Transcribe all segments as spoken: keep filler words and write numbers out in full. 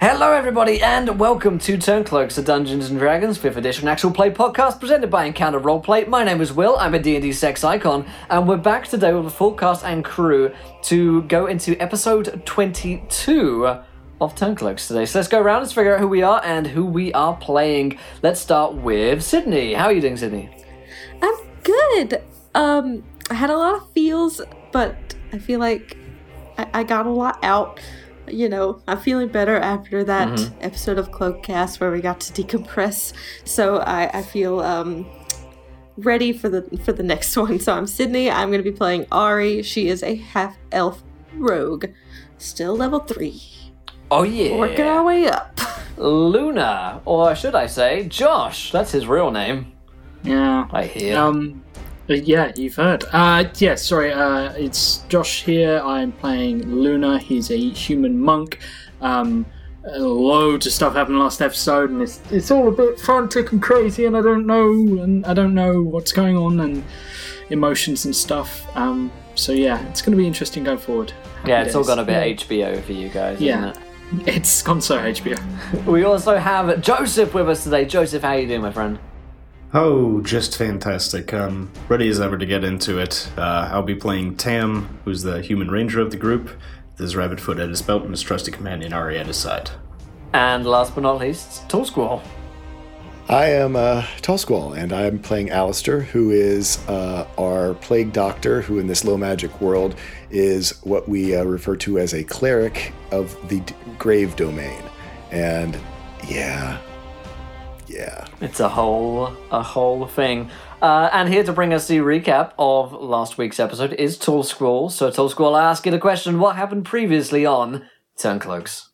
Hello everybody and welcome to Turncloaks, a Dungeons and Dragons fifth edition actual play podcast presented by Encounter Roleplay. My name is Will, I'm a D and D sex icon, and we're back today with a full cast and crew to go into episode twenty-two of Turncloaks today. So let's go around, let's figure out who we are and who we are playing. Let's start with Sydney. How are you doing, Sydney? I'm good. Um, I had a lot of feels, but I feel like I, I got a lot out. You know, I'm feeling better after that mm-hmm. episode of Cloakcast where we got to decompress. So I, I feel um, ready for the for the next one. So I'm Sydney. I'm going to be playing Ari. She is a half-elf rogue. Still level three. Oh, yeah. Working our way up. Luna, or should I say Josh. That's his real name. Yeah. I hear. Um, yeah, you've heard. Uh, yeah, sorry, uh, it's Josh here. I'm playing Luna. He's a human monk. Um, loads of stuff happened last episode, and it's it's all a bit frantic and crazy, and I don't know, and I don't know what's going on, and emotions and stuff. Um, so yeah, it's going to be interesting going forward. Happy yeah, it's days. all gone a bit yeah. H B O for you guys, yeah. isn't it? It's gone so H B O. We also have Joseph with us today. Joseph, how are you doing, my friend? Oh, just fantastic. Um, ready as ever to get into it. Uh, I'll be playing Tam, who's the human ranger of the group, with his rabbit foot at his belt and his trusty companion Ari at his side. And last but not least, Tall Squall. I am uh, Tall Squall, and I'm playing Alistair, who is uh, our plague doctor, who in this low magic world is what we uh, refer to as a cleric of the d- grave domain. And yeah... Yeah. It's a whole, a whole thing. Uh, and here to bring us the recap of last week's episode is Tall Squall. So Tall Squall, I ask you the question, what happened previously on Turncloaks?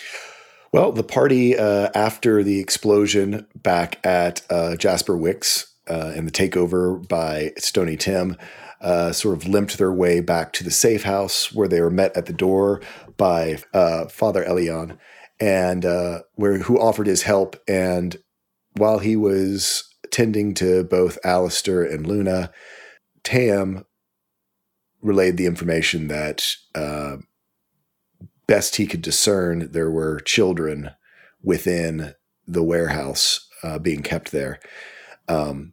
Well, the party, uh, after the explosion back at uh, Jasper Wicks uh, and the takeover by Stony Tim, uh, sort of limped their way back to the safe house where they were met at the door by uh, Father Elion, and uh, where who offered his help. And while he was tending to both Alistair and Luna, Tam relayed the information that uh, best he could discern, there were children within the warehouse uh, being kept there. Um,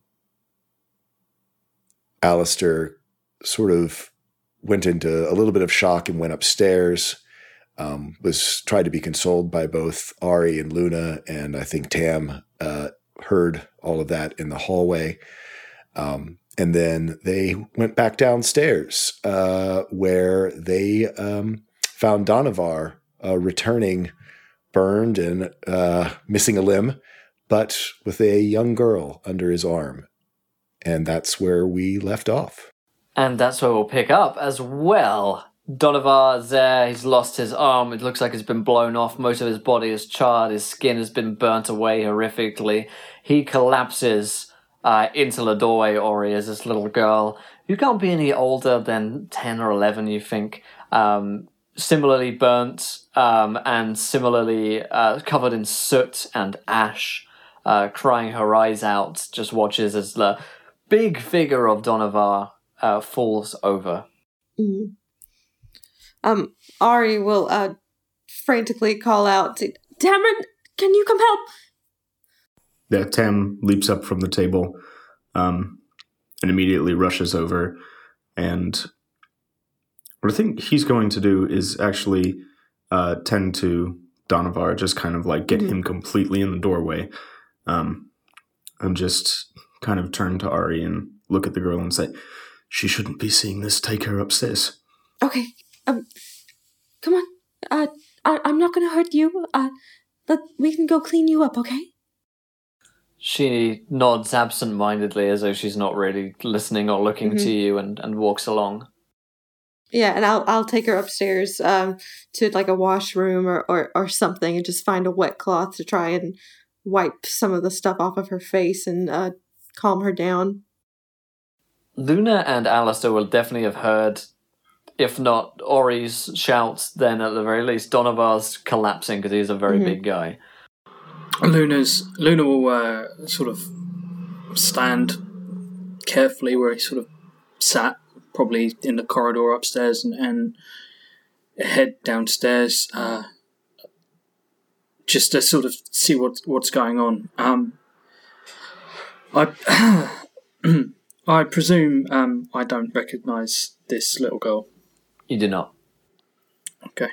Alistair sort of went into a little bit of shock and went upstairs, um, was tried to be consoled by both Ari and Luna, and I think Tam uh, heard all of that in the hallway. Um, and then they went back downstairs uh, where they um, found Donovar uh, returning, burned and uh, missing a limb, but with a young girl under his arm. And that's where we left off. And that's where we'll pick up as well. Donovar's there, he's lost his arm, it looks like it's been blown off, most of his body is charred, his skin has been burnt away horrifically. He collapses uh, into the doorway, Ori, as this little girl, who can't be any older than ten or eleven, you think, um, similarly burnt um, and similarly uh, covered in soot and ash, uh, crying her eyes out, just watches as the big figure of Donovar uh, falls over. Mm. Um, Ari will uh, frantically call out, Tamron, can you come help? Yeah, Tam leaps up from the table um, and immediately rushes over. And what I think he's going to do is actually uh, tend to Donovar, just kind of like get mm-hmm. him completely in the doorway, um, and just kind of turn to Ari and look at the girl and say, she shouldn't be seeing this, take her upstairs. Okay. Um, come on. Uh, I, I'm not going to hurt you. Uh, but we can go clean you up, okay? She nods absent-mindedly as though she's not really listening or looking mm-hmm. to you, and, and walks along. Yeah, and I'll I'll take her upstairs um, to like a washroom or, or, or something, and just find a wet cloth to try and wipe some of the stuff off of her face and uh, calm her down. Luna and Alistair will definitely have heard, if not Ori's shouts, then at the very least Donovar's collapsing because he's a very mm-hmm. big guy. Luna's Luna will uh, sort of stand carefully where he sort of sat, probably in the corridor upstairs, and, and head downstairs. Uh, just to sort of see what what's going on. Um, I I presume um, I don't recognise this little girl. You do not. Okay.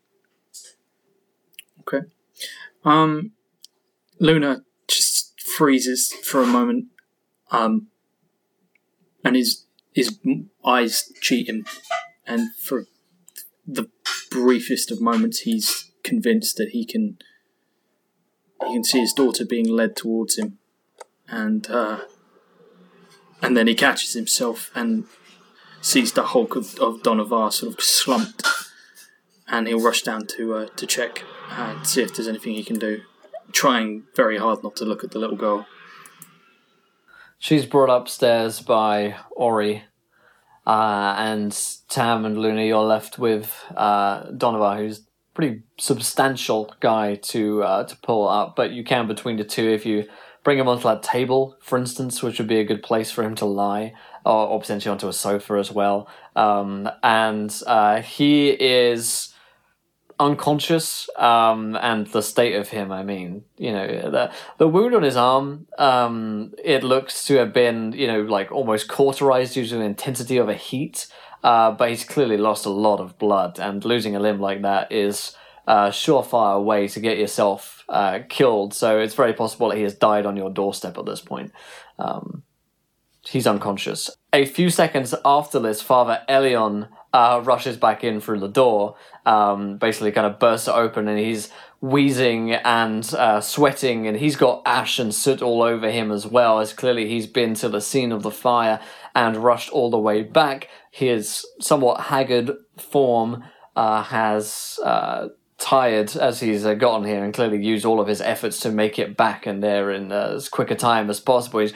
Okay. Um, Luna just freezes for a moment, um, and his his eyes cheat him, and for the briefest of moments, he's convinced that he can he can see his daughter being led towards him, and uh, and then he catches himself and sees the hulk of, of Donovar sort of slumped, and he'll rush down to uh, to check and see if there's anything he can do, trying very hard not to look at the little girl. She's brought upstairs by Ori, uh, and Tam and Luna, you're left with uh, Donovar, who's a pretty substantial guy to uh, to pull up, but you can between the two if you bring him onto that table, for instance, which would be a good place for him to lie, or, or potentially onto a sofa as well. Um, and uh, he is unconscious, um, and the state of him, I mean, you know, the the wound on his arm, um, it looks to have been, you know, like almost cauterized due to the intensity of a heat, uh, but he's clearly lost a lot of blood, and losing a limb like that is a surefire way to get yourself uh, killed, so it's very possible that he has died on your doorstep at this point. Um, he's unconscious. A few seconds after this, Father Elion Uh, rushes back in through the door, um, basically kind of bursts it open, and he's wheezing and uh, sweating, and he's got ash and soot all over him as well, as clearly he's been to the scene of the fire and rushed all the way back. His somewhat haggard form uh, has uh, tired as he's uh, gotten here, and clearly used all of his efforts to make it back in there in uh, as quick a time as possible. He's,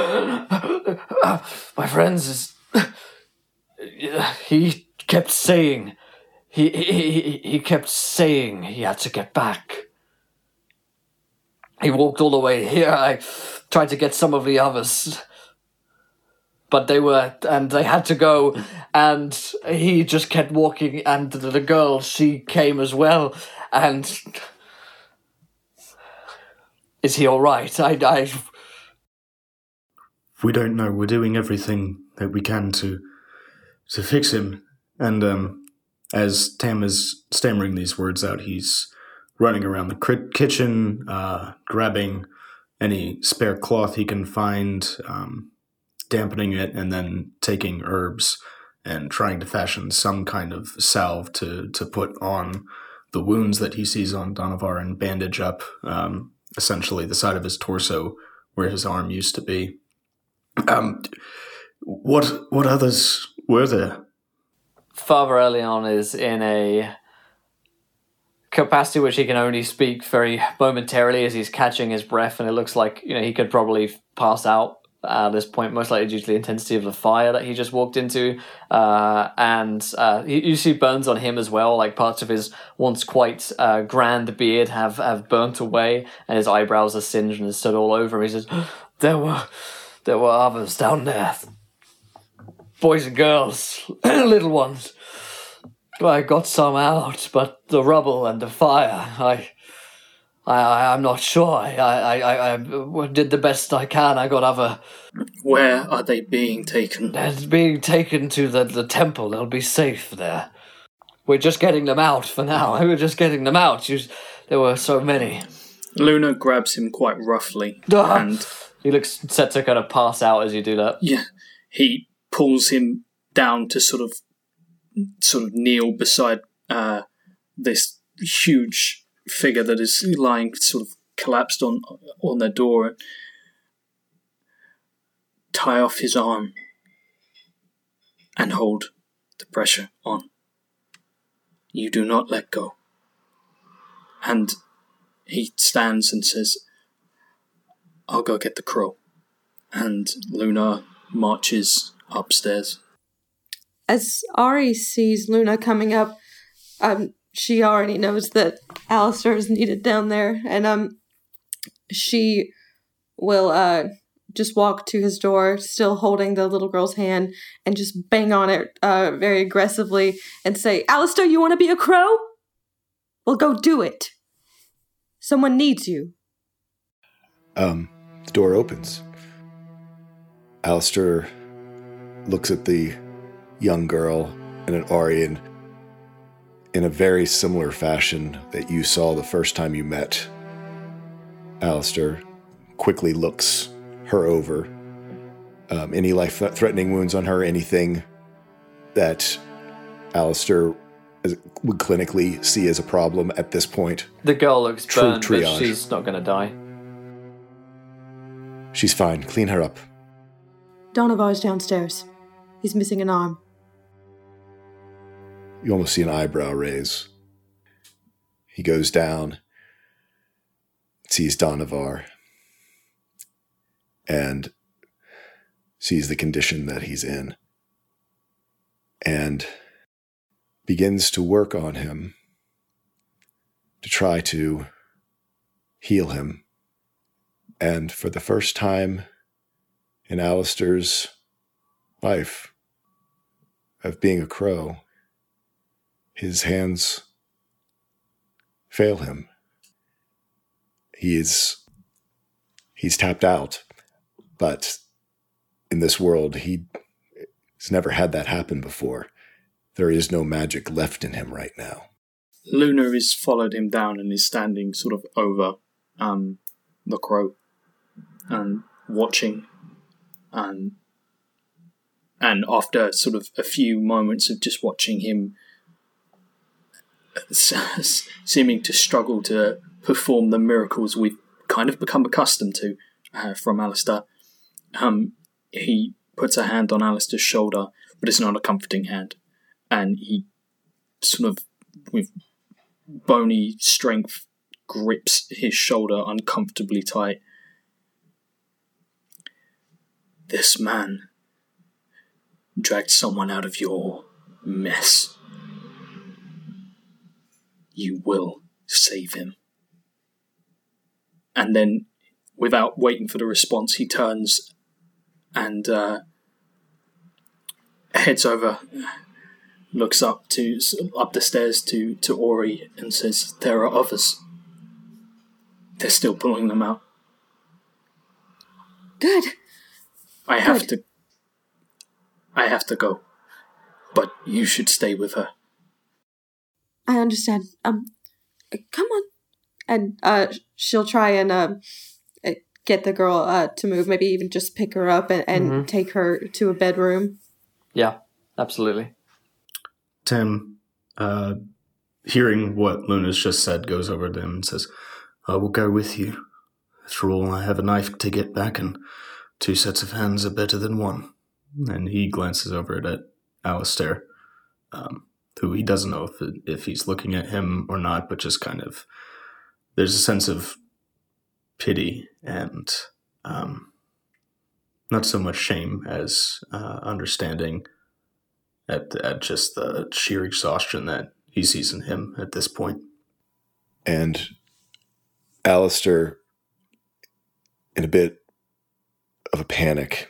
my friends, is... He kept saying, he, he he kept saying he had to get back. He walked all the way here. I tried to get some of the others, but they were, and they had to go, and he just kept walking, and the girl, she came as well, and... Is he all right? I, I... We don't know. We're doing everything that we can to... to fix him. And um, as Tam is stammering these words out, he's running around the cri- kitchen, uh, grabbing any spare cloth he can find, um, dampening it, and then taking herbs and trying to fashion some kind of salve to, to put on the wounds that he sees on Donovar and bandage up, um, essentially the side of his torso where his arm used to be. Um, what what others were there? Father Elion is in a capacity which he can only speak very momentarily as he's catching his breath, and it looks like, you know, he could probably pass out at this point, most likely due to the intensity of the fire that he just walked into. Uh, and uh, you, you see burns on him as well, like parts of his once quite uh, grand beard have, have burnt away, and his eyebrows are singed and stood all over him. He says, there were, there were others down there. Boys and girls, little ones. I got some out, but the rubble and the fire, I, I, I'm not sure. I, I, I, I did the best I can. I got other. Where are they being taken? They're being taken to the, the temple. They'll be safe there. We're just getting them out for now. We're just getting them out. You, there were so many. Luna grabs him quite roughly, and he looks set to kind of pass out as you do that. Yeah, he pulls him down to sort of sort of kneel beside uh, this huge figure that is lying sort of collapsed on on their door. Tie off his arm and hold the pressure on. You do not let go. And he stands and says, I'll go get the crow. And Luna marches upstairs. As Ari sees Luna coming up, um, she already knows that Alistair is needed down there, and um, she will uh just walk to his door, still holding the little girl's hand, and just bang on it uh very aggressively and say, Alistair, you want to be a crow? Well, go do it. Someone needs you. Um, the door opens. Alistair looks at the young girl and at Arian in a very similar fashion that you saw the first time you met. Alistair quickly looks her over. Um, any life-threatening wounds on her, anything that Alistair would clinically see as a problem at this point. The girl looks True burned, but triage. she's not going to die. She's fine. Clean her up. Donovar's downstairs. He's missing an arm. You almost see an eyebrow raise. He goes down, sees Donovar, and sees the condition that he's in, and begins to work on him to try to heal him. And for the first time in Alistair's life of being a crow, his hands fail him. He is, he's tapped out, but in this world, he, he's never had that happen before. There is no magic left in him right now. Luna has followed him down and is standing sort of over um, the crow and watching. And, and after sort of a few moments of just watching him seeming to struggle to perform the miracles we've kind of become accustomed to uh, from Alistair, um, he puts a hand on Alistair's shoulder, but it's not a comforting hand. And he sort of, with bony strength, grips his shoulder uncomfortably tight. This man dragged someone out of your mess. You will save him. And then, without waiting for the response, he turns and uh, heads over, looks up to up the stairs to, to Ori and says, "There are others. They're still pulling them out. Good. I have Good. to. I have to go, but you should stay with her." I understand. Um, come on. And uh, she'll try and uh, get the girl uh, to move, maybe even just pick her up and, and Mm-hmm. take her to a bedroom. Yeah, absolutely. Tim, uh, hearing what Luna's just said, goes over to him and says, "I will go with you. After all, I have a knife to get back, and two sets of hands are better than one." And he glances over it at Alistair, um, who he doesn't know if, if he's looking at him or not, but just kind of, there's a sense of pity and um, not so much shame as uh, understanding at, at just the sheer exhaustion that he sees in him at this point. And Alistair, in a bit of a panic,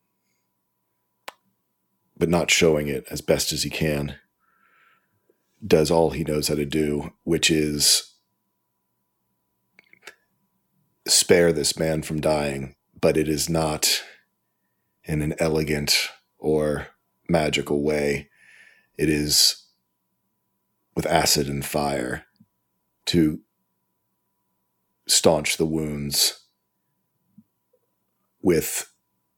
but not showing it as best as he can, does all he knows how to do, which is spare this man from dying, but it is not in an elegant or magical way. It is with acid and fire to staunch the wounds with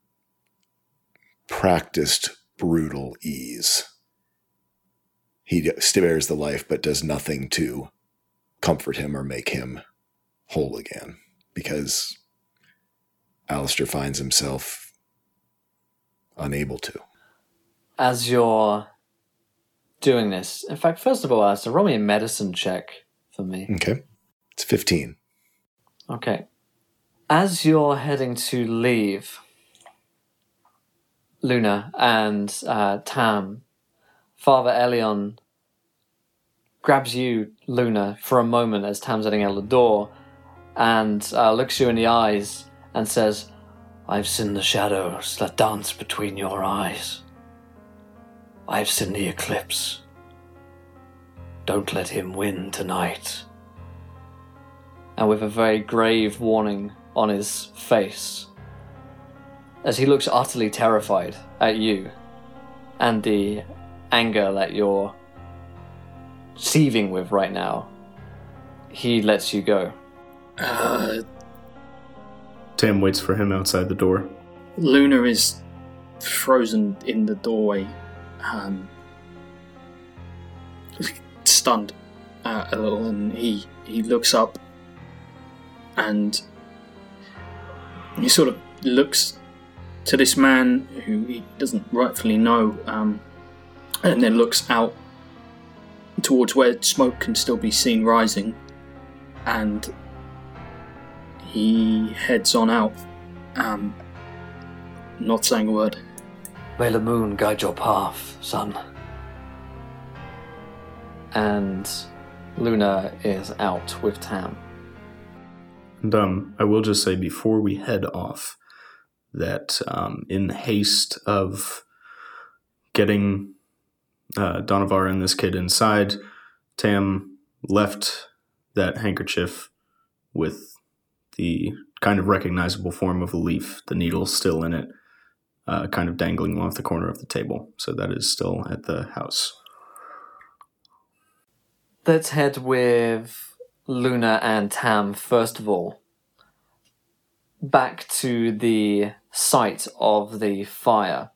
practiced brutal ease. He spares the life, but does nothing to comfort him or make him whole again, because Alistair finds himself unable to. As you're doing this, in fact, first of all, Alistair, roll me a medicine check for me. Okay. It's fifteen. Okay. As you're heading to leave, Luna and uh, Tam, Father Elion grabs you, Luna, for a moment as Tam's heading out the door and uh, looks you in the eyes and says, "I've seen the shadows that dance between your eyes. I've seen the eclipse. Don't let him win tonight. and with a very grave warning on his face, as he looks utterly terrified at you and the anger that you're seething with right now, he lets you go. Uh, Tam waits for him outside the door. Luna is frozen in the doorway, um, stunned uh, a little, and he, he looks up and he sort of looks to this man who he doesn't rightfully know, um, and then looks out towards where smoke can still be seen rising, and he heads on out, um, not saying a word. May the moon guide your path, son. And Luna is out with Tam. And um, I will just say before we head off that um, in haste of getting uh, Donovar and this kid inside, Tam left that handkerchief with the kind of recognizable form of a leaf, the needle still in it, uh, kind of dangling off the corner of the table. So that is still at the house. Let's head with Luna and Tam first of all back to the site of the fire.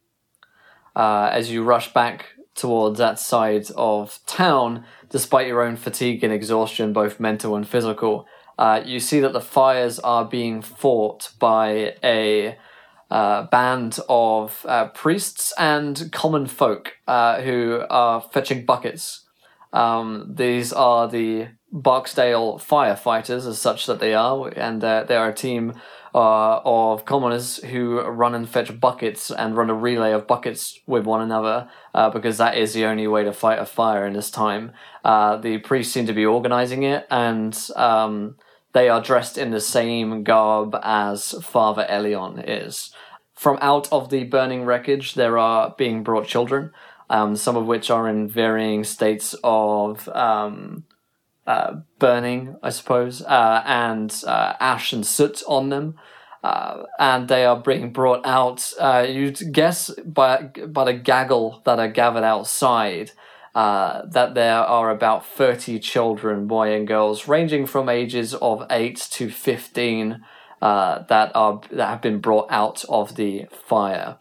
Uh, as you rush back towards that side of town, despite your own fatigue and exhaustion, both mental and physical, uh, you see that the fires are being fought by a uh, band of uh, priests and common folk uh, who are fetching buckets. Um, these are the Barksdale firefighters, as such that they are, and uh, they are a team uh, of commoners who run and fetch buckets and run a relay of buckets with one another, uh, because that is the only way to fight a fire in this time. Uh, the priests seem to be organizing it, and um, they are dressed in the same garb as Father Elion is. From out of the burning wreckage, there are being brought children, um, some of which are in varying states of um, uh, burning, I suppose, uh, and uh, ash and soot on them. Uh, and they are being brought out, uh, you'd guess by, by the gaggle that are gathered outside, uh, that there are about thirty children, boy and girls, ranging from ages of eight to fifteen, uh, that are that have been brought out of the fire.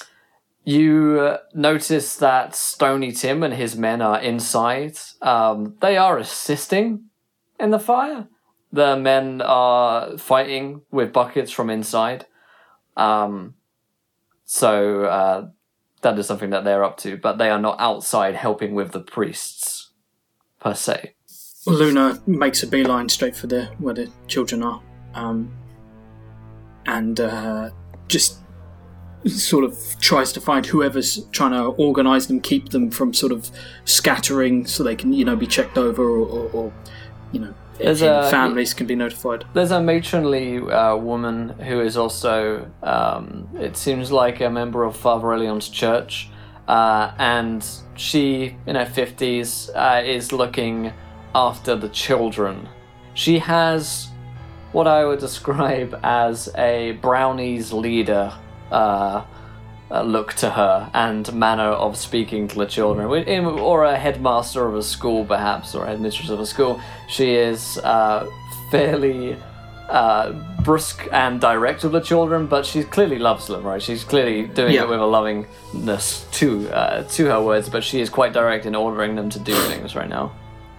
You uh, notice that Stony Tim and his men are inside. Um, they are assisting in the fire. The men are fighting with buckets from inside. Um, so uh, that is something that they're up to, but they are not outside helping with the priests, per se. Luna makes a beeline straight for the where the children are, um, and uh, just sort of tries to find whoever's trying to organise them, keep them from sort of scattering, so they can, you know, be checked over, or, or, or you know, There's a, a, families can be notified. There's a matronly uh, woman who is also, um, it seems like a member of Father Elion's church, uh, and she, in her fifties, uh, is looking after the children. She has what I would describe as a brownies leader uh, uh, look to her and manner of speaking to the children, or a headmaster of a school perhaps, or a headmistress of a school. She is uh, fairly uh, brusque and direct with the children, but she clearly loves them, right? She's clearly doing yeah. it with a lovingness to, uh, to her words, but she is quite direct in ordering them to do things right now.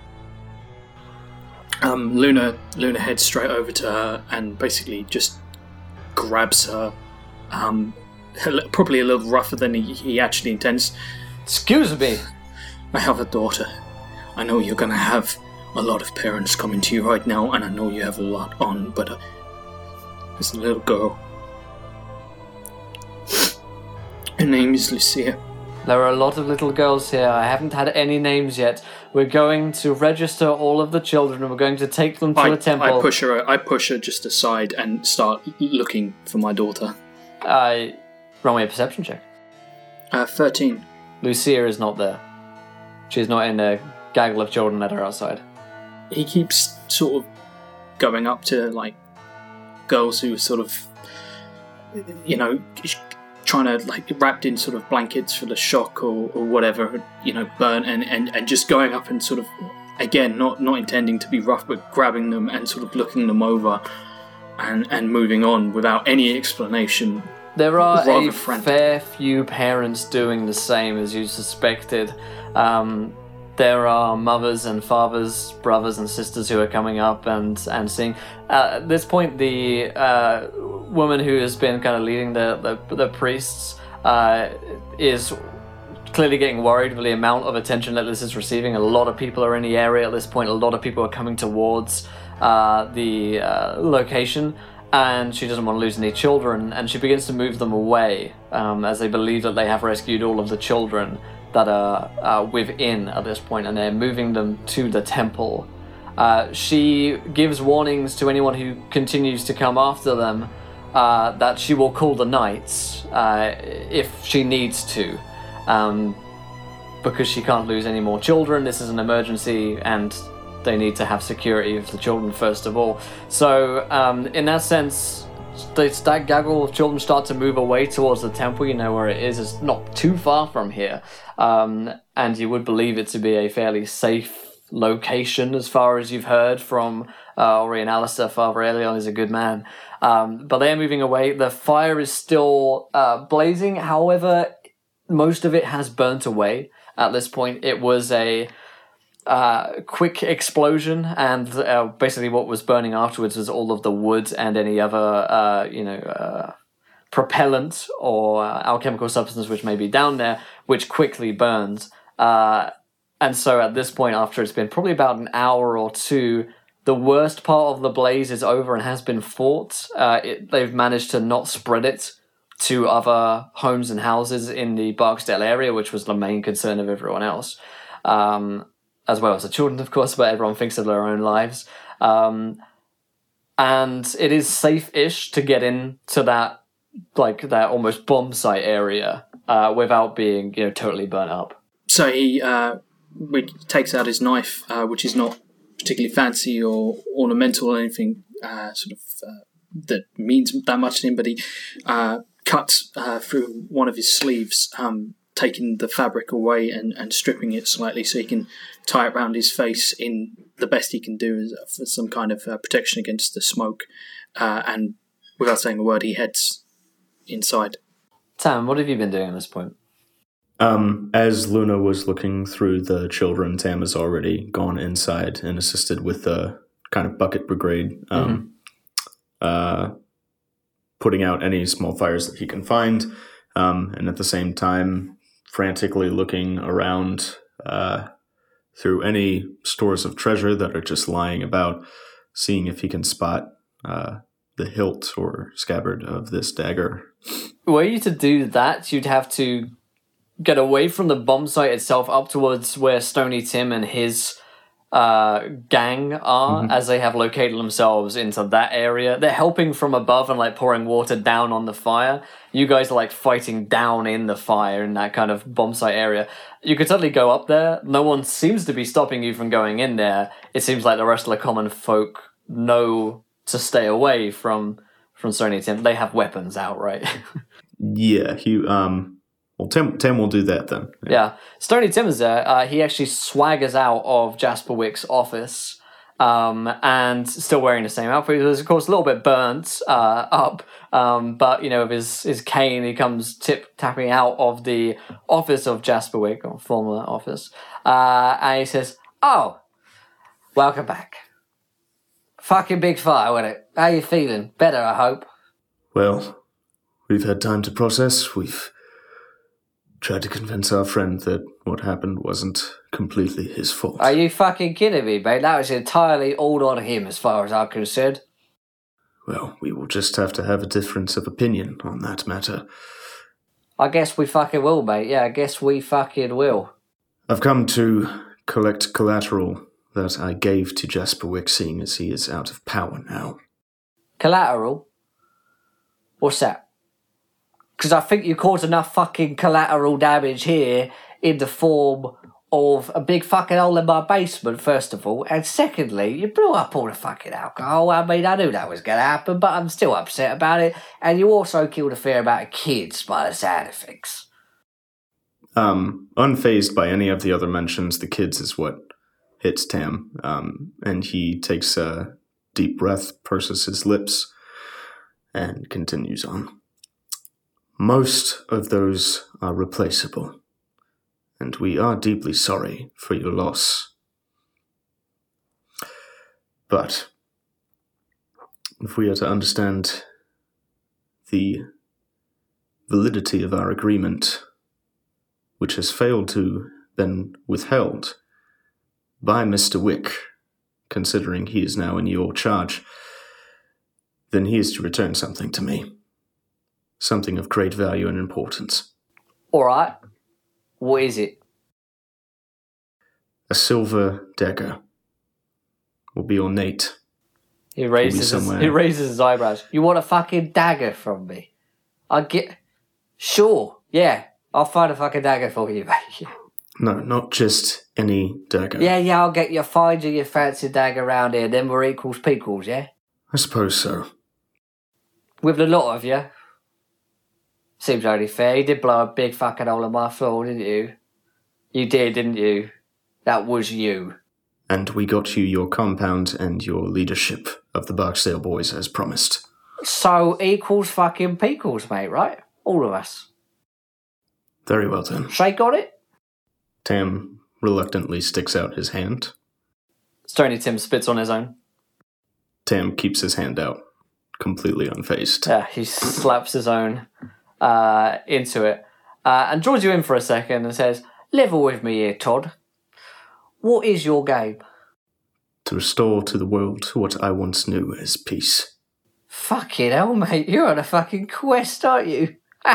Um, Luna Luna heads straight over to her and basically just grabs her, um, probably a little rougher than he, he actually intends. Excuse me. I have a daughter. I know you're going to have a lot of parents coming to you right now, and I know you have a lot on, but uh, there's a little girl. Her name is Lucia. There are a lot of little girls here. I haven't had any names yet. We're going to register all of the children, and we're going to take them to I, a temple. I push her. I push her just aside and start looking for my daughter. I roll me a perception check. Uh, thirteen. Lucia is not there. She's not in a gaggle of children that are outside. He keeps sort of going up to like girls who are sort of, you know, trying to like wrapped in sort of blankets for the shock or, or whatever, you know, burnt, and, and, and just going up and sort of, again, not, not intending to be rough, but grabbing them and sort of looking them over and, and moving on without any explanation. There are Rather a frantic. fair few parents doing the same as you suspected. Um, there are mothers and fathers, brothers and sisters who are coming up and, and seeing. Uh, at this point, the uh, woman who has been kind of leading the, the, the priests uh, is clearly getting worried with the amount of attention that this is receiving. A lot of people are in the area at this point. A lot of people are coming towards uh, the uh, location. And she doesn't want to lose any children, and she begins to move them away um, as they believe that they have rescued all of the children that are uh, within at this point, and they're moving them to the temple. Uh, she gives warnings to anyone who continues to come after them uh, that she will call the knights uh, if she needs to, um, because she can't lose any more children. This is an emergency, and they need to have security of the children first of all. So, um, in that sense, the that gaggle of children start to move away towards the temple. You know where it is. It's not too far from here. Um, and you would believe it to be a fairly safe location as far as you've heard from uh, Ori and Alistair. Father Elion is a good man. Um, but they're moving away. The fire is still uh, blazing. However, most of it has burnt away at this point. It was a Uh, quick explosion, and uh, basically what was burning afterwards was all of the wood and any other, uh, you know, uh, propellant or uh, alchemical substance which may be down there, which quickly burns. Uh, and so at this point, after it's been probably about an hour or two, the worst part of the blaze is over and has been fought. Uh, it, they've managed to not spread it to other homes and houses in the Barksdale area, which was the main concern of everyone else. Um, as well as the children, of course, but everyone thinks of their own lives. Um, and it is safe-ish to get into that, like, that almost bomb site area uh, without being, you know, totally burnt up. So he uh, takes out his knife, uh, which is not particularly fancy or ornamental or anything uh, sort of uh, that means that much to him, but he uh, cuts uh, through one of his sleeves, um, taking the fabric away and, and stripping it slightly so he can tie it around his face in the best he can do as, for some kind of uh, protection against the smoke. Uh, and without saying a word, he heads inside. Tam, what have you been doing at this point? Um, as Luna was looking through the children, Tam has already gone inside and assisted with the kind of bucket brigade, um, mm-hmm. uh, putting out any small fires that he can find, um, and at the same time frantically looking around uh, through any stores of treasure that are just lying about, seeing if he can spot uh, the hilt or scabbard of this dagger. Were you to do that, you'd have to get away from the bomb site itself up towards where Stony Tim and his uh, gang are, mm-hmm. as they have located themselves into that area. They're helping from above and like pouring water down on the fire. You guys are like fighting down in the fire in that kind of bomb site area. You could certainly go up there. No one seems to be stopping you from going in there. It seems like the rest of the common folk know to stay away from from Stony Tim. They have weapons out, right? yeah, he um Well, Tim, Tim will do that then. Yeah. yeah. Stony Tim is there. Uh, he actually swaggers out of Jasper Wick's office um, and still wearing the same outfit. He was, of course, a little bit burnt uh, up, um, but, you know, with his, his cane, he comes tip-tapping out of the office of Jasper Wick, or former office, uh, and he says, "Oh, welcome back. Fucking big fire, wasn't it? How you feeling? Better, I hope." Well, we've had time to process. We've tried to convince our friend that what happened wasn't completely his fault. Are you fucking kidding me, mate? That was entirely all on him as far as I'm concerned. Well, we will just have to have a difference of opinion on that matter. I guess we fucking will, mate. Yeah, I guess we fucking will. I've come to collect collateral that I gave to Jasper Wick, seeing as he is out of power now. Collateral? What's that? Because I think you caused enough fucking collateral damage here in the form of a big fucking hole in my basement, first of all, and secondly, you blew up all the fucking alcohol. I mean, I knew that was going to happen, but I'm still upset about it. And you also killed a fair amount of kids by the sound of things. Um, unfazed by any of the other mentions, the kids is what hits Tam, um, and he takes a deep breath, purses his lips, and continues on. Most of those are replaceable, and we are deeply sorry for your loss. But if we are to understand the validity of our agreement, which has failed to been withheld by Mister Wick, considering he is now in your charge, then he is to return something to me. Something of great value and importance. All right. What is it? A silver dagger. Will be ornate. He raises his, he raises his eyebrows. You want a fucking dagger from me? I'll get... Sure, yeah. I'll find a fucking dagger for you, mate. No, not just any dagger. Yeah, yeah, I'll get you, find you your fancy dagger around here, then we're equals pequals, yeah? I suppose so. With the lot of you. Seems only fair. You did blow a big fucking hole in my floor, didn't you? You did, didn't you? That was you. And we got you your compound and your leadership of the Barksdale Boys as promised. So equals fucking pequals, mate, right? All of us. Very well then. Shay got it? Tam reluctantly sticks out his hand. Stony Tim spits on his own. Tam keeps his hand out, completely unfazed. Yeah, he slaps his own uh, into it uh, and draws you in for a second and says, level with me here, Todd. What is your game? To restore to the world what I once knew as peace. Fucking hell, mate. You're on a fucking quest, aren't you?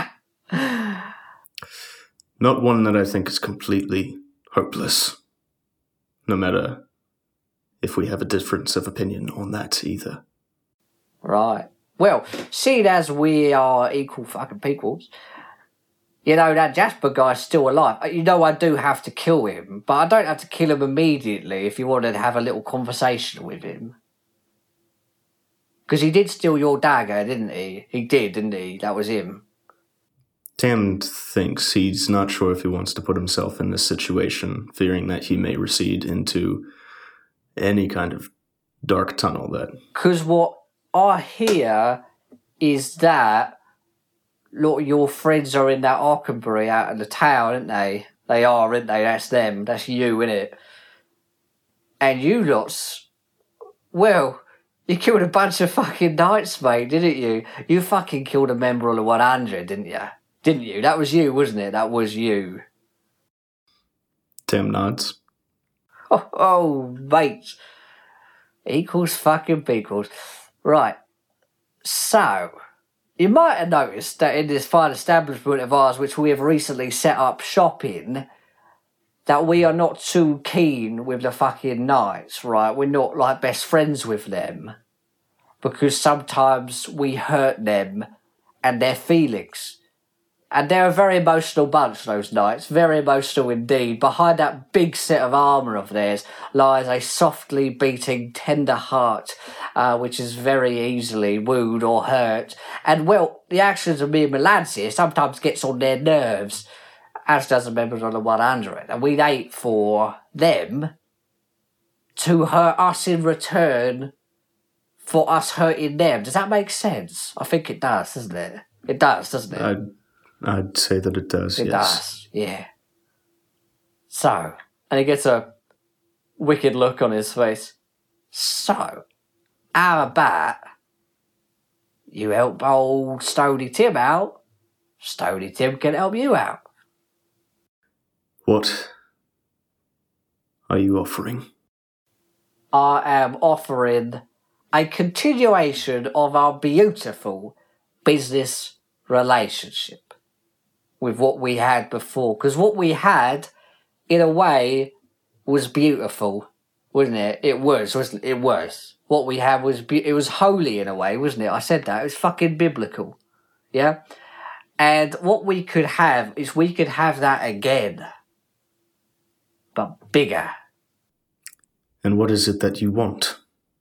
Not one that I think is completely hopeless. No matter if we have a difference of opinion on that either. Right. Well, seeing as we are equal fucking peoples, you know, that Jasper guy's still alive. You know, I do have to kill him, but I don't have to kill him immediately if you wanted to have a little conversation with him. Because he did steal your dagger, didn't he? He did, didn't he? That was him. Tam thinks he's not sure if he wants to put himself in this situation, fearing that he may recede into any kind of dark tunnel that... Because what I hear is that, look, your friends are in that Arkenbury out in the town, aren't they? They are, aren't they? That's them. That's you, innit? And you lots... Well, you killed a bunch of fucking knights, mate, didn't you? You fucking killed a member of the one hundred, didn't you? Didn't you? That was you, wasn't it? That was you. Tam nods. Oh, oh mate. Equals fucking equals. Right. So, you might have noticed that in this fine establishment of ours, which we have recently set up shop in, that we are not too keen with the fucking knights, right? We're not, like, best friends with them. Because sometimes we hurt them and their feelings. And they're a very emotional bunch, those knights. Very emotional indeed. Behind that big set of armour of theirs lies a softly beating, tender heart, uh, which is very easily wounded or hurt. And, well, the actions of me and my lads here sometimes gets on their nerves, as does the members of the one hundred. And we'd hate for them to hurt us in return for us hurting them. Does that make sense? I think it does, doesn't it? It does, doesn't it? I'd, I'd say that it does, it yes. It does, yeah. So, and he gets a wicked look on his face. So, how about you help old Stony Tim out? Stony Tim can help you out. What are you offering? I am offering a continuation of our beautiful business relationship with what we had before. Because what we had, in a way, was beautiful, wasn't it? It was, wasn't it? It was. What we had was, be- it was holy in a way, wasn't it? I said that. It was fucking biblical. Yeah? And what we could have is we could have that again. but bigger. And what is it that you want?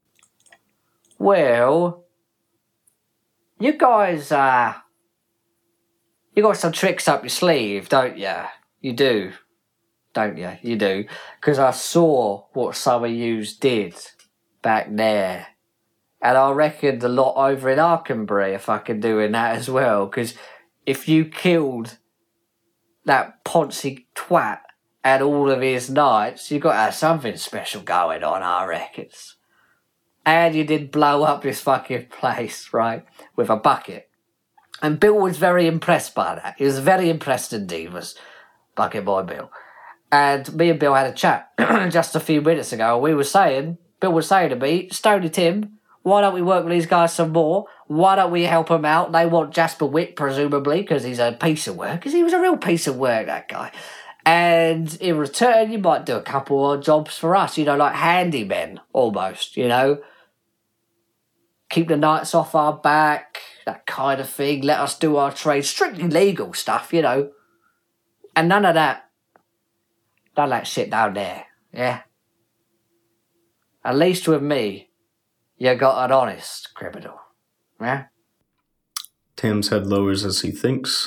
Well, you guys, uh, you got some tricks up your sleeve, don't you? You do, don't you? You do. Because I saw what some of yous did back there. And I reckoned a lot over in Arkenbury if I could doing that as well. Because if you killed that Poncy twat and all of his knights, you got to have something special going on, I reckon. And you did blow up this fucking place, right, with a bucket. And Bill was very impressed by that. He was very impressed indeed, was Bucket Boy Bill. And me and Bill had a chat just a few minutes ago. We were saying, Bill was saying to me, Stony Tim, why don't we work with these guys some more? Why don't we help them out? They want Jasper Wick, presumably, because he's a piece of work. Because he was a real piece of work, that guy. And in return, you might do a couple of jobs for us, you know, like handymen, almost, you know. Keep the knights off our back, that kind of thing. Let us do our trade. Strictly legal stuff, you know. And none of that, none of that shit down there, yeah? At least with me, you got an honest criminal, yeah? Tam's head lowers as he thinks.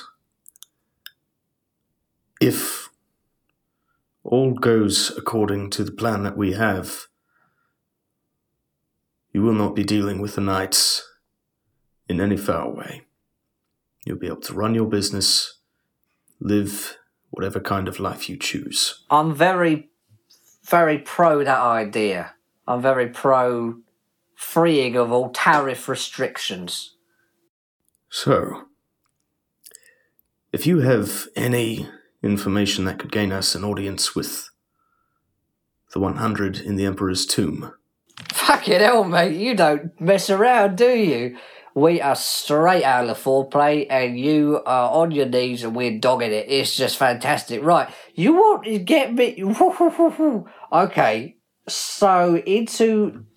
If all goes according to the plan that we have, you will not be dealing with the knights in any foul way. You'll be able to run your business, live whatever kind of life you choose. I'm very, very pro that idea. I'm very pro freeing of all tariff restrictions. So, if you have any information that could gain us an audience with the one hundred in the Emperor's tomb. Fucking hell, mate, you don't mess around, do you? We are straight out of the foreplay and you are on your knees and we're dogging it. It's just fantastic. Right, you want to get me... Okay, so into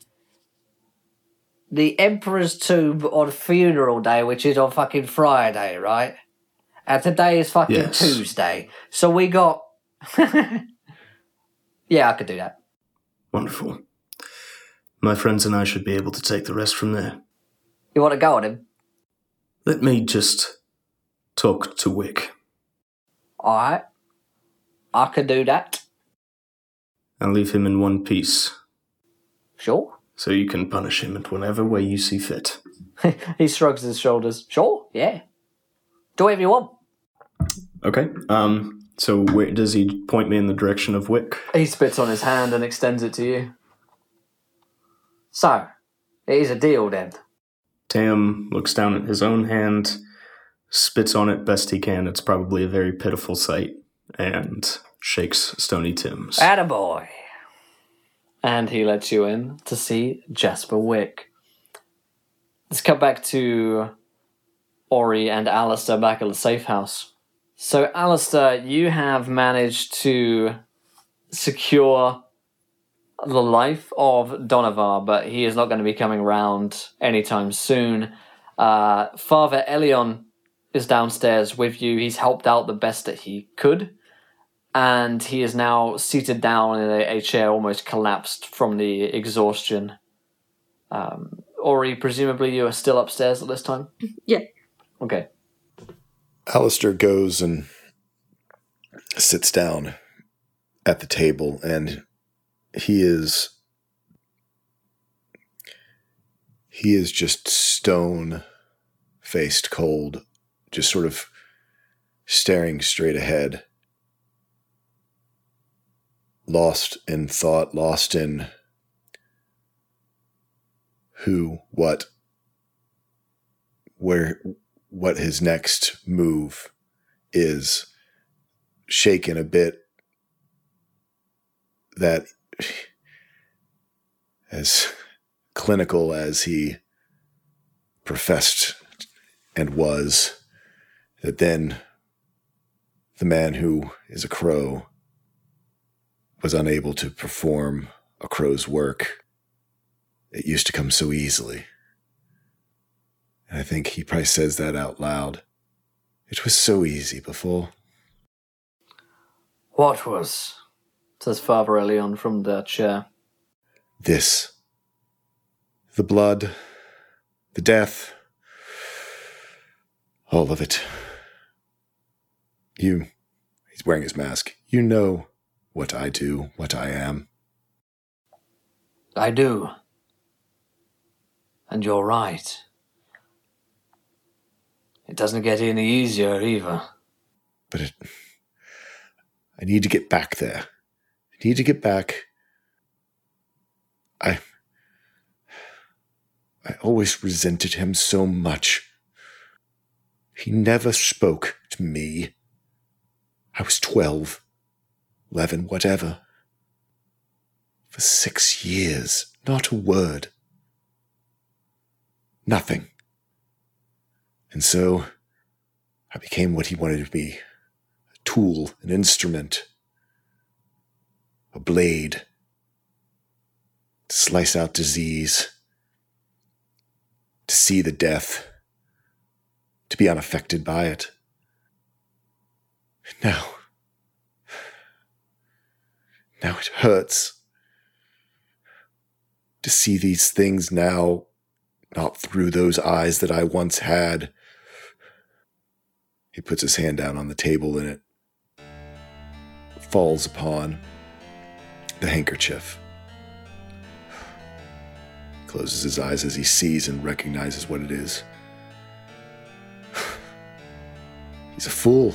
the Emperor's tomb on funeral day, which is on fucking Friday, right? And today is fucking yes. Tuesday. So we got... Yeah, I could do that. Wonderful. My friends and I should be able to take the rest from there. You want to go on him? Let me just talk to Wick. Alright. I can do that. I'll leave him in one piece. Sure. So you can punish him in whatever way you see fit. He shrugs his shoulders. Sure, yeah. Do whatever you want. Okay. Um. So where does he point me in the direction of Wick? He spits on his hand and extends it to you. So, it is a deal then. Tam looks down at his own hand, spits on it best he can. It's probably a very pitiful sight, and shakes Stony Tim's. Attaboy. And he lets you in to see Jasper Wick. Let's cut back to Ori and Alistair back at the safe house. So, Alistair, you have managed to secure the life of Donovar, but he is not going to be coming around anytime soon. Uh, Father Elion is downstairs with you. He's helped out the best that he could, and he is now seated down in a, a chair, almost collapsed from the exhaustion. Um, Ori, presumably you are still upstairs at this time? Yeah. Okay. Alistair goes and sits down at the table, and he is he is just stone-faced cold, just sort of staring straight ahead, lost in thought, lost in who, what, where, what his next move is, shaken a bit that as clinical as he professed and was, that then the man who is a crow was unable to perform a crow's work. It used to come so easily. And I think he probably says that out loud. It was so easy before. What was says Father Elion from the chair. This. The blood. The death. All of it. You, he's wearing his mask. You know what I do, what I am. I do. And you're right. It doesn't get any easier either. But it, I need to get back there. I need to get back. I, I always resented him so much. He never spoke to me. I was twelve, eleven, whatever. For six years, not a word. Nothing. And so, I became what he wanted to be. A tool, an instrument, a blade, to slice out disease, to see the death, to be unaffected by it. Now, now it hurts to see these things now, not through those eyes that I once had. He puts his hand down on the table and it falls upon the handkerchief. Closes his eyes as he sees and recognizes what it is. He's a fool.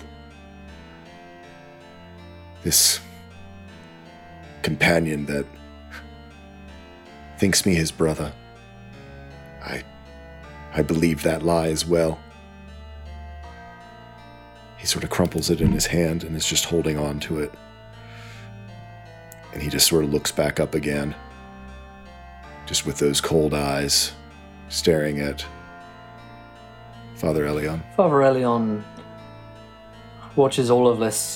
This companion that thinks me his brother. I I believe that lie as well. He sort of crumples it in his hand and is just holding on to it. And he just sort of looks back up again, just with those cold eyes, staring at Father Elion. Father Elion watches all of this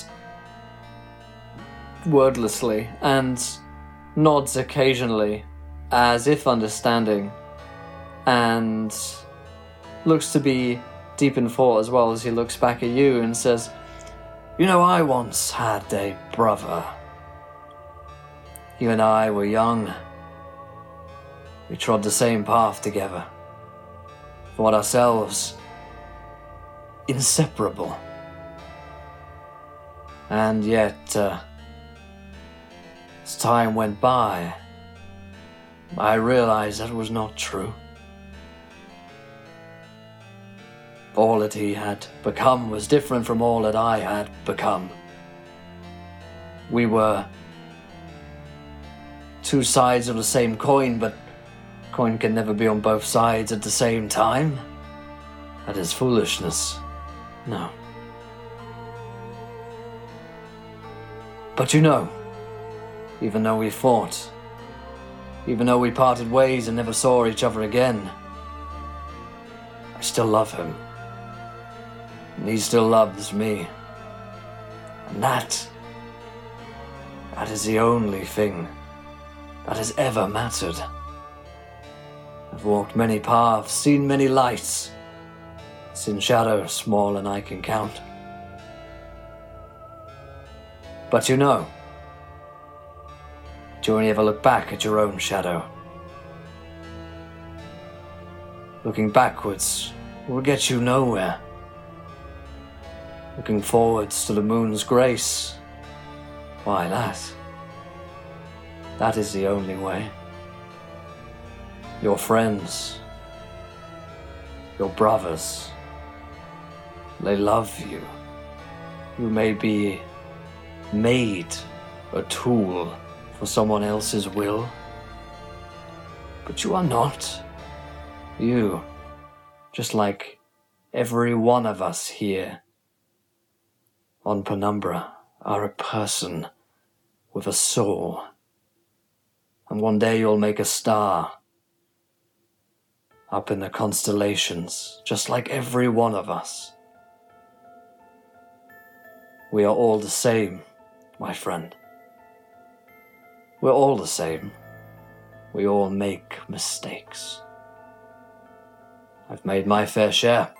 wordlessly and nods occasionally as if understanding, and looks to be deep in thought as well as he looks back at you and says, "You know, I once had a brother. You and I were young. We trod the same path together. Thought ourselves inseparable. And yet, uh, as time went by, I realized that was not true. All that he had become was different from all that I had become. We were two sides of the same coin, but coin can never be on both sides at the same time. That is foolishness. No. But you know, even though we fought, even though we parted ways and never saw each other again, I still love him. And he still loves me. And that, that is the only thing that has ever mattered. I've walked many paths, seen many lights, seen shadows small and I can count. But you know, do you only ever look back at your own shadow? Looking backwards will get you nowhere. Looking forwards to the moon's grace, why that? That is the only way. Your friends, your brothers, they love you. You may be made a tool for someone else's will, but you are not. You, just like every one of us here on Penumbra, are a person with a soul. And one day you'll make a star up in the constellations, just like every one of us. We are all the same, my friend. We're all the same. We all make mistakes. I've made my fair share.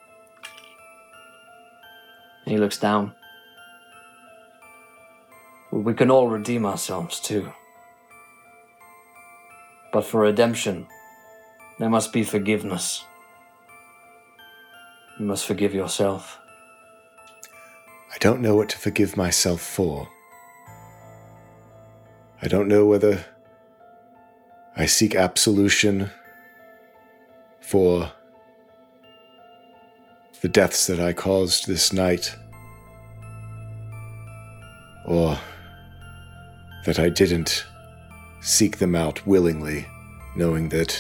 He looks down. we can all redeem ourselves too. But for redemption, there must be forgiveness. You must forgive yourself. I don't know what to forgive myself for. I don't know whether I seek absolution for the deaths that I caused this night, or that I didn't seek them out willingly, knowing that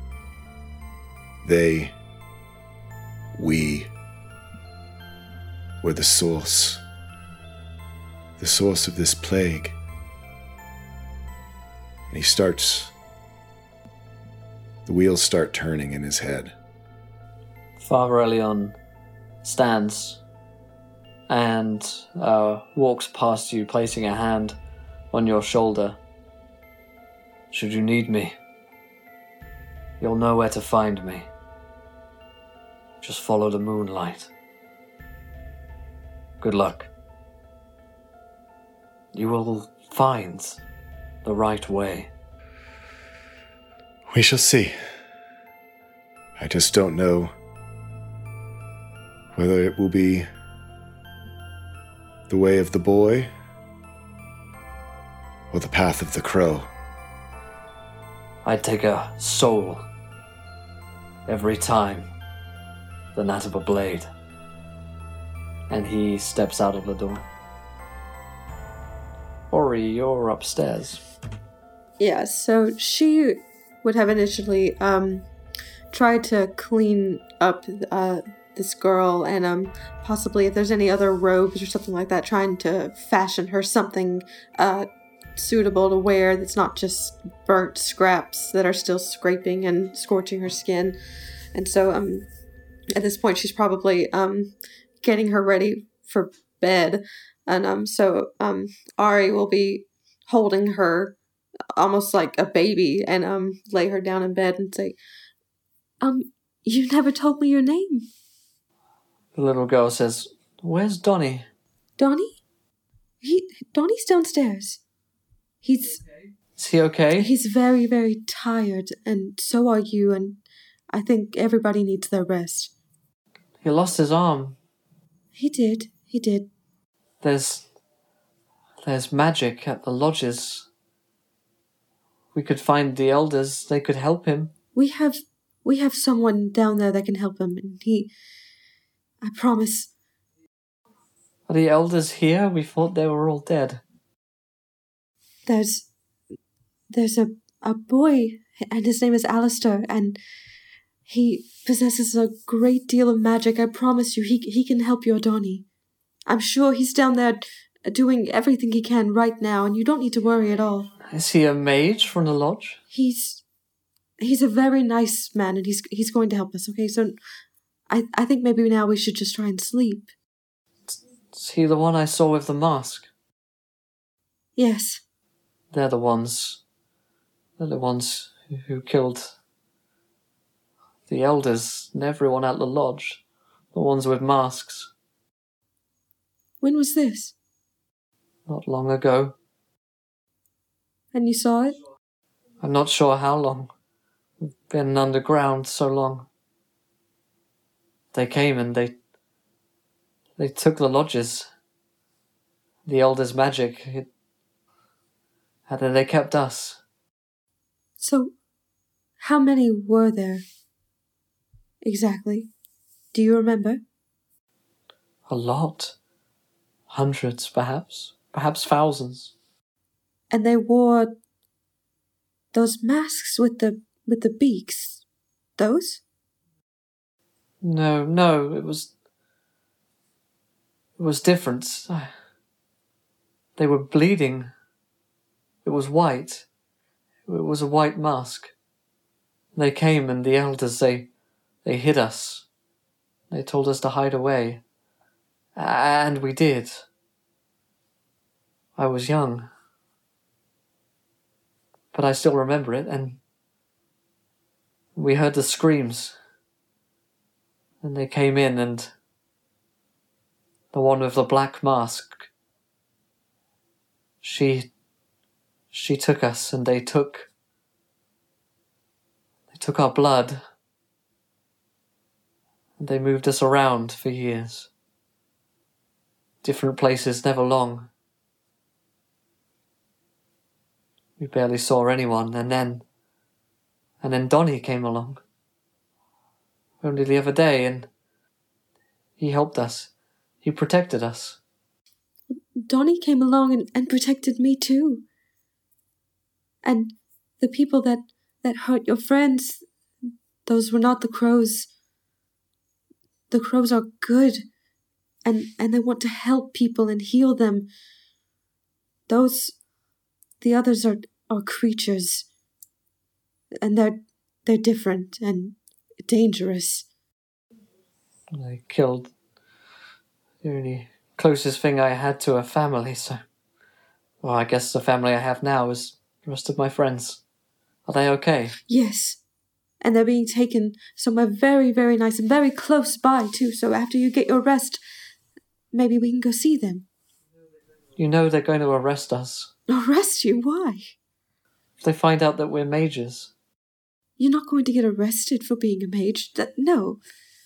they, we, were the source, the source of this plague. And he starts, the wheels start turning in his head. Father Elion stands and uh, walks past you, placing a hand on your shoulder. Should you need me, you'll know where to find me. Just follow the moonlight. Good luck. You will find the right way. We shall see. I just don't know whether it will be the way of the boy or the path of the crow. I'd take a soul every time than that of a blade. And he steps out of the door. Ori, you're upstairs. Yeah, so she would have initially um, tried to clean up uh, this girl and um, possibly, if there's any other robes or something like that, trying to fashion her something uh, suitable to wear that's not just burnt scraps that are still scraping and scorching her skin. And so um, at this point, she's probably um, getting her ready for bed. And um, so um, Ari will be holding her almost like a baby and um, lay her down in bed and say, um, you never told me your name. The little girl says, "Where's Donnie?" Donnie? He Donnie's downstairs. He's... Is he okay? He's very, very tired, and so are you, and I think everybody needs their rest. He lost his arm. He did. He did. There's... There's magic at the lodges. We could find the elders. They could help him. We have... We have someone down there that can help him, and he... I promise. Are the elders here? We thought they were all dead. There's... There's a, a boy, and his name is Alistair, and he possesses a great deal of magic. I promise you, he he can help your Donnie. I'm sure he's down there doing everything he can right now, and you don't need to worry at all. Is he a mage from the lodge? He's he's a very nice man, and he's he's going to help us. Okay, so I I think maybe now we should just try and sleep. Is he the one I saw with the mask? Yes. They're the ones. They're the ones who killed the elders and everyone at the lodge. The ones with masks. When was this? Not long ago. And you saw it? I'm not sure how long. We've been underground so long. They came and they... They took the lodges. The elders' magic. It, and then they kept us. So, how many were there? Exactly. Do you remember? A lot. Hundreds, perhaps. Perhaps thousands. And they wore those masks with the with the beaks. Those? No, no, it was... It was different. They were bleeding. It was white. It was a white mask. They came and the elders, they, they hid us. They told us to hide away. And we did. I was young. But I still remember it, and we heard the screams. And they came in, and the one with the black mask, She... She took us, and they took... They took our blood. And they moved us around for years. Different places, never long. We barely saw anyone, and then... And then Donnie came along. Only the other day, and... He helped us. He protected us. Donnie came along and, and protected me too. And the people that, that hurt your friends, those were not the crows. The crows are good, and, and they want to help people and heal them. Those, the others are, are creatures, and they're, they're different and dangerous. They killed the only closest thing I had to a family, so... Well, I guess the family I have now is the rest of my friends. Are they okay? Yes. And they're being taken somewhere very, very nice and very close by, too. So after you get your rest, maybe we can go see them. You know they're going to arrest us. Arrest you? Why? If they find out that we're mages. You're not going to get arrested for being a mage. That, no.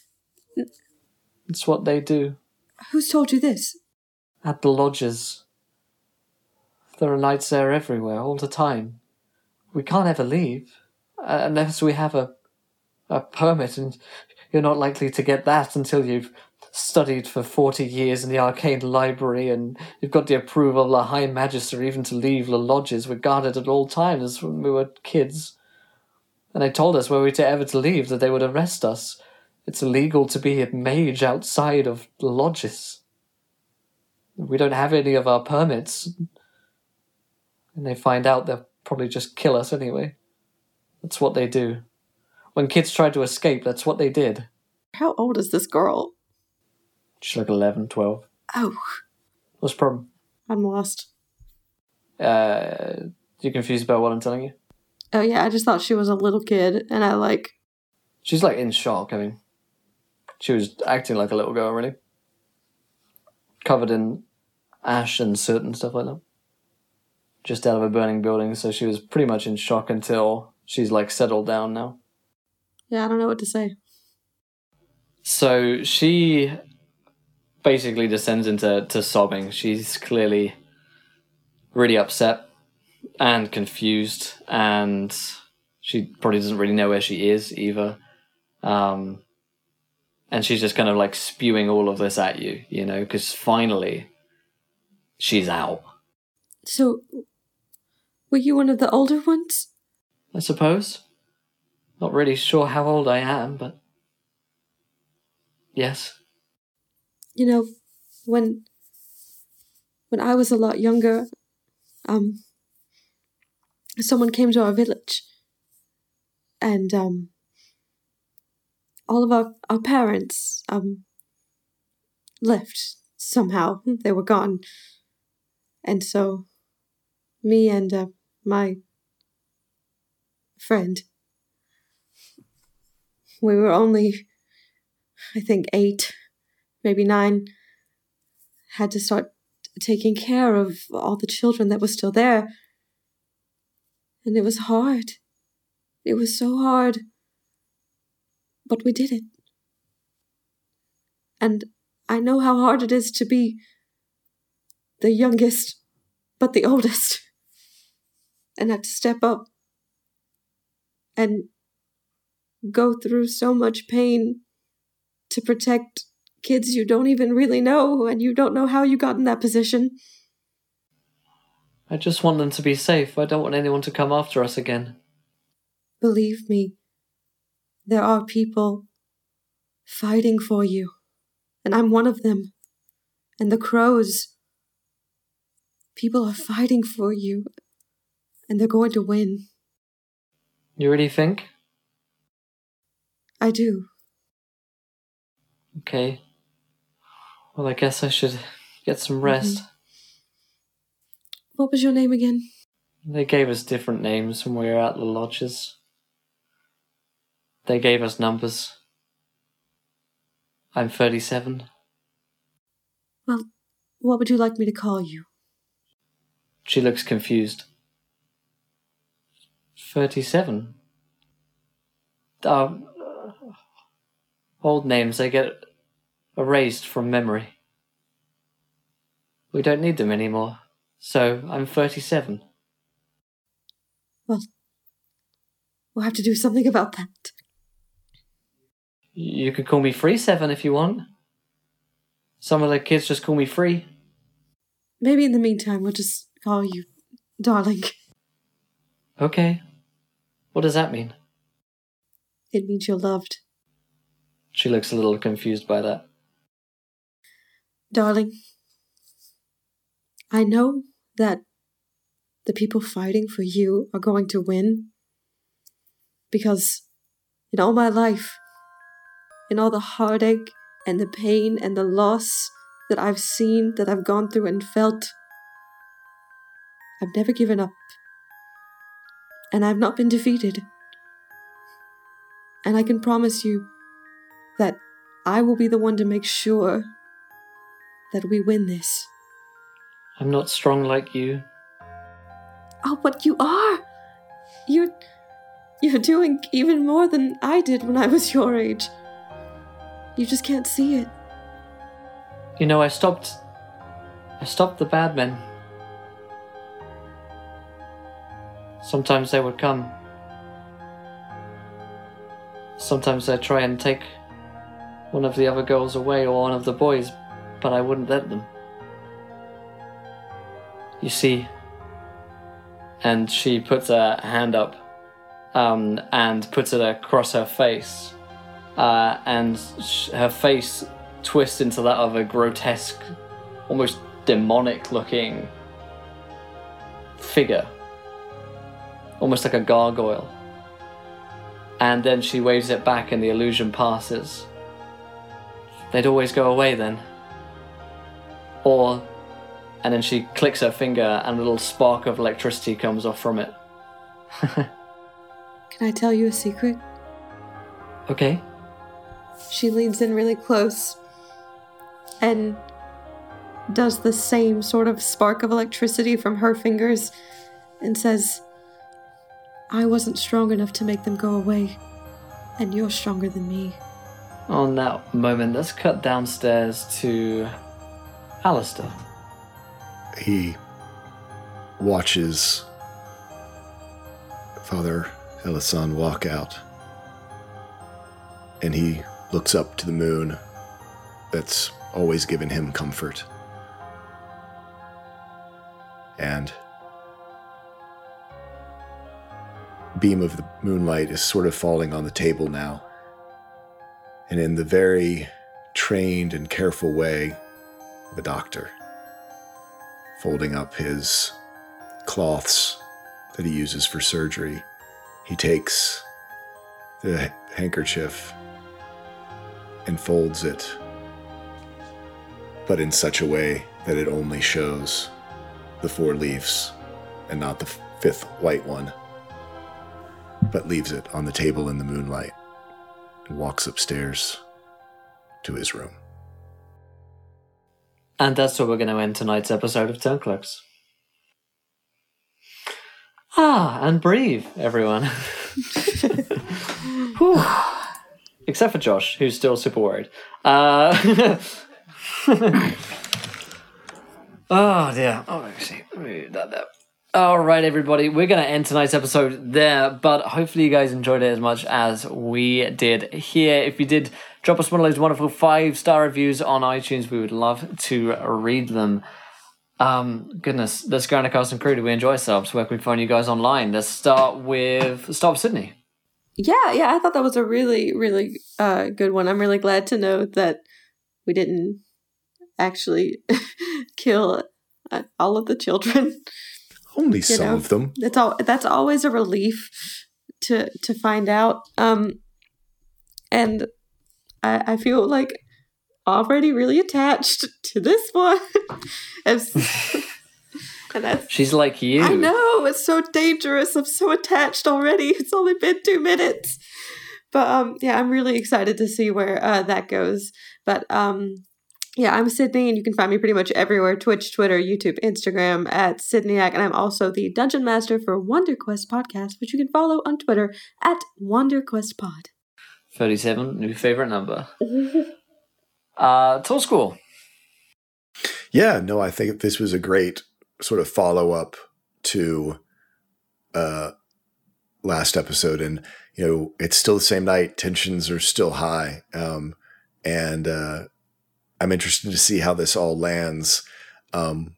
It's what they do. Who's told you this? At the lodges. There are nights there everywhere, all the time. We can't ever leave. Uh, unless we have a, a permit, and you're not likely to get that until you've studied for forty years in the arcane library, and you've got the approval of the High Magister even to leave the lodges. We're guarded at all times when we were kids. And they told us were we to ever to leave that they would arrest us. It's illegal to be a mage outside of the lodges. We don't have any of our permits. And they find out, they'll probably just kill us anyway. That's what they do. When kids tried to escape, that's what they did. How old is this girl? She's like eleven, twelve. Oh. What's the problem? I'm lost. Uh, you confused about what I'm telling you? Oh yeah, I just thought she was a little kid, and I like... She's like in shock, I mean. She was acting like a little girl, really. Covered in ash and soot and stuff like that. Just out of a burning building, so she was pretty much in shock until she's like settled down now. Yeah, I don't know what to say. So she basically descends into to sobbing. She's clearly really upset and confused, and she probably doesn't really know where she is either. Um, and she's just kind of like spewing all of this at you, you know, because finally she's out. So, were you one of the older ones? I suppose. Not really sure how old I am, but yes. You know, when when I was a lot younger, um, someone came to our village, and um, all of our, our parents um left somehow. They were gone, and so me and uh, my friend, we were only, I think, eight, maybe nine, had to start taking care of all the children that were still there. And it was hard. It was so hard. But we did it. And I know how hard it is to be the youngest, but the oldest. And have to step up and go through so much pain to protect kids you don't even really know, and you don't know how you got in that position. I just want them to be safe. I don't want anyone to come after us again. Believe me, there are people fighting for you, and I'm one of them. And the crows, people are fighting for you, and they're going to win. You really think? I do. Okay. Well, I guess I should get some rest. Mm-hmm. What was your name again? They gave us different names when we were at the lodges. They gave us numbers. I'm thirty-seven. Well, what would you like me to call you? She looks confused. thirty-seven. Uh, old names, they get erased from memory. We don't need them anymore. So, I'm thirty-seven. Well, we'll have to do something about that. You could call me Free Seven if you want. Some of the kids just call me Free. Maybe in the meantime, we'll just call you Darling. Okay. What does that mean? It means you're loved. She looks a little confused by that. Darling, I know that the people fighting for you are going to win. Because in all my life, in all the heartache and the pain and the loss that I've seen, that I've gone through and felt, I've never given up. And I've not been defeated. And I can promise you that I will be the one to make sure that we win this. I'm not strong like you. Oh, but you are! You're... You're doing even more than I did when I was your age. You just can't see it. You know, I stopped... I stopped the bad men. Sometimes they would come. Sometimes they'd try and take one of the other girls away or one of the boys, but I wouldn't let them. You see... And she puts a hand up um, and puts it across her face. Uh, and sh- her face twists into that of a grotesque, almost demonic-looking figure. Almost like a gargoyle. And then she waves it back and the illusion passes. They'd always go away then. Or... And then she clicks her finger and a little spark of electricity comes off from it. Can I tell you a secret? Okay. She leans in really close and does the same sort of spark of electricity from her fingers and says, I wasn't strong enough to make them go away, and you're stronger than me. On that moment, let's cut downstairs to Alistair. He watches Father Elisan walk out, and he looks up to the moon that's always given him comfort. And beam of the moonlight is sort of falling on the table now. And in the very trained and careful way of a doctor, folding up his cloths that he uses for surgery, he takes the handkerchief and folds it, but in such a way that it only shows the four leaves and not the fifth white one, but leaves it on the table in the moonlight and walks upstairs to his room. And that's where we're going to end tonight's episode of Turncloaks. Ah, and breathe, everyone. Whew. Except for Josh, who's still super worried. Uh, oh, dear. Oh, let me see. Let me do that there. All right, everybody. We're going to end tonight's episode there, but hopefully you guys enjoyed it as much as we did here. If you did, drop us one of those wonderful five-star reviews on iTunes. We would love to read them. Um, goodness, let's go on a cast and crew. Do we enjoy ourselves? Where can we find you guys online? Let's start with, let's start with Sydney. Yeah, yeah, I thought that was a really, really uh, good one. I'm really glad to know that we didn't actually kill uh, all of the children. Only You some know, of them. That's all. That's always a relief to to find out. Um, and I, I feel like already really attached to this one. As, and that's, She's like you. I know, it's so dangerous. I'm so attached already. It's only been two minutes. But um, yeah, I'm really excited to see where uh, that goes. But um, Yeah, I'm Sydney, and you can find me pretty much everywhere: Twitch, Twitter, YouTube, Instagram at Sydneyak, and I'm also the Dungeon Master for WonderQuest Podcast, which you can follow on Twitter at WonderQuestPod. thirty-seven, new favorite number. uh, Tall School. Yeah, no, I think this was a great sort of follow-up to uh, last episode, and you know, it's still the same night. Tensions are still high, um, and uh, I'm interested to see how this all lands. Um,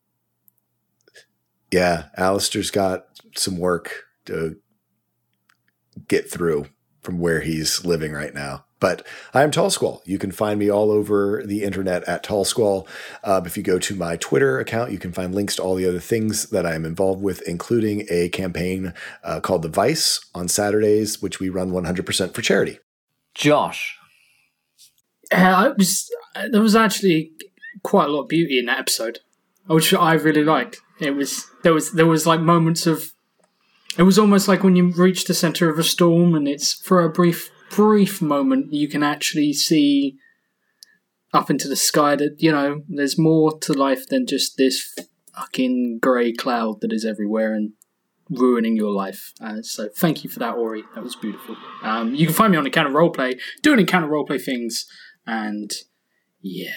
yeah, Alistair's got some work to get through from where he's living right now. But I am Tall Squall. You can find me all over the internet at Tall Squall. Um, if you go to my Twitter account, you can find links to all the other things that I am involved with, including a campaign uh, called The Vice on Saturdays, which we run one hundred percent for charity. Josh. Uh, it was, there was actually quite a lot of beauty in that episode, which I really liked. It was there was there was like moments of. It was almost like when you reach the center of a storm, and it's for a brief brief moment you can actually see up into the sky that, you know, there's more to life than just this fucking grey cloud that is everywhere and ruining your life. Uh, so thank you for that, Ori. That was beautiful. Um, you can find me on Encounter Roleplay, doing Encounter Roleplay things, and yeah.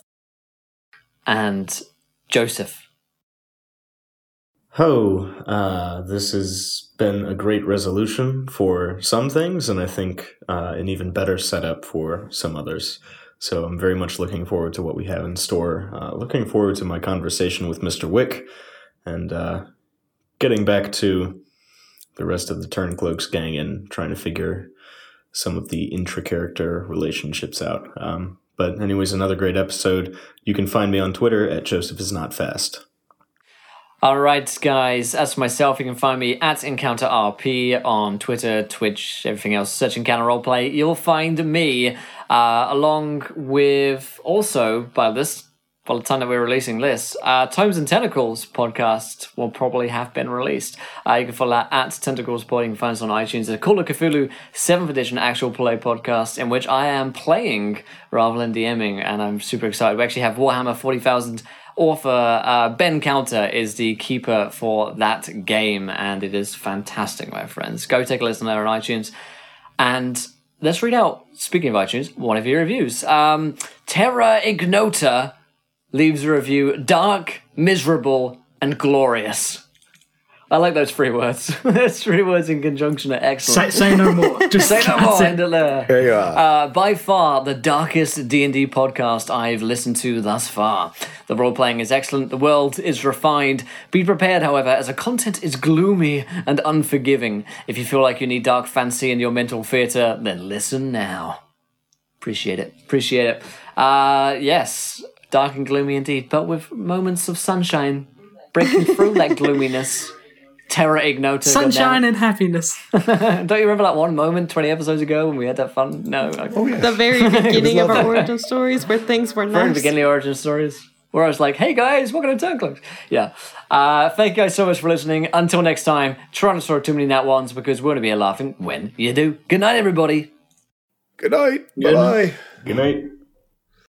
And Joseph. Ho, uh, this has been a great resolution for some things, and I think uh, an even better setup for some others. So I'm very much looking forward to what we have in store. Uh, looking forward to my conversation with Mister Wick, and uh, getting back to the rest of the Turncloaks gang and trying to figure some of the intra-character relationships out. Um, but anyways, another great episode. You can find me on Twitter at Joseph is not fast. All right, guys. As for myself, you can find me at Encounter R P on Twitter, Twitch, everything else. Search Encounter Roleplay. You'll find me, uh, along with also, by this, by the time that we're releasing this, uh, Tomes and Tentacles podcast will probably have been released. Uh, you can follow that at Tentacles Pod. You can find us on iTunes. The Call of Cthulhu seventh edition actual play podcast, in which I am playing rather than DMing, and I'm super excited. We actually have Warhammer forty thousand author uh, Ben Counter is the keeper for that game, and it is fantastic, my friends. Go take a listen there on iTunes. And let's read out, speaking of iTunes, one of your reviews. Um, Terra Ignota leaves a review: dark, miserable, and glorious. I like those three words. Those three words in conjunction are excellent. Say, say no more. Just say no more. End it there. There you are. Uh, by far, the darkest D and D podcast I've listened to thus far. The role-playing is excellent. The world is refined. Be prepared, however, as the content is gloomy and unforgiving. If you feel like you need dark fantasy in your mental theatre, then listen now. Appreciate it. Appreciate it. Uh, yes, dark and gloomy indeed, but with moments of sunshine breaking through that gloominess. Terra Ignota. Sunshine and happiness. Don't you remember that one moment twenty episodes ago when we had that fun? No. Oh, yeah. The very beginning of our origin stories where things were Very nice. beginning of origin stories. Where I was like, hey guys, welcome to Turncloaks. Yeah. Uh, thank you guys so much for listening. Until next time, try not to throw too many nat ones because we're going to be here laughing when you do. Good night, everybody. Good night. Good Bye. Good night.